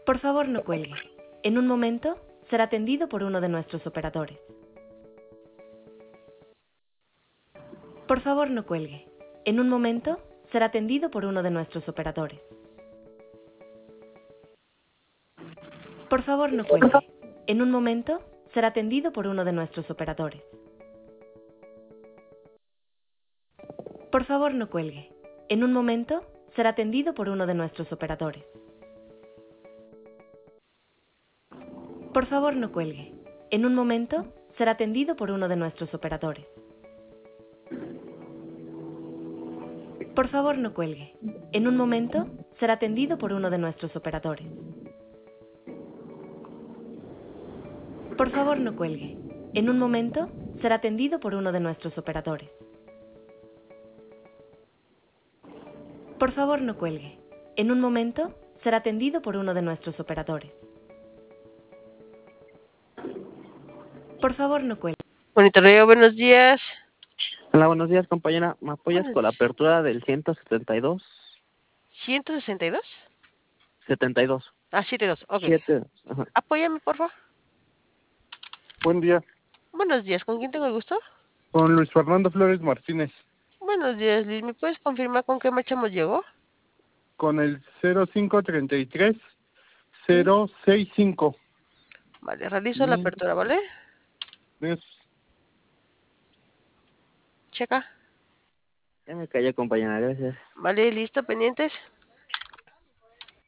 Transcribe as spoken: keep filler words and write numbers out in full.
Por favor, no cuelgue. En un momento será atendido por uno de nuestros operadores. Por favor, no cuelgue. En un momento será atendido por uno de nuestros operadores. Por favor, no cuelgue. En un momento será atendido por uno de nuestros operadores. Por favor, no cuelgue. En un momento será atendido por uno de nuestros operadores. Por favor, no cuelgue. En un momento será atendido por uno de nuestros operadores. Por favor, no cuelgue. En un momento será atendido por uno de nuestros operadores. Por favor, no cuelgue. En un momento será atendido por uno de nuestros operadores. Por favor, no cuelgue. En un momento será atendido por uno de nuestros operadores. Por favor, no cuelgue. Monitoreo, buenos días. Hola, buenos días, compañera. ¿Me apoyas Buenos con la días. apertura del ciento setenta y dos? ¿ciento sesenta y dos? setenta y dos. Ah, setenta y dos, ok. siete. Ajá. Apóyame, por favor. Buen día, Buenos días, ¿con quién tengo el gusto? con Luis Fernando Flores Martínez, Buenos días, Liz. ¿Me puedes confirmar con qué marcha nos llegó? con el cero cinco treinta y tres cero sesenta y cinco. Vale, realizo la apertura, ¿vale? Es Checa. Ya me callé, compañera, gracias. Vale, listo, pendientes.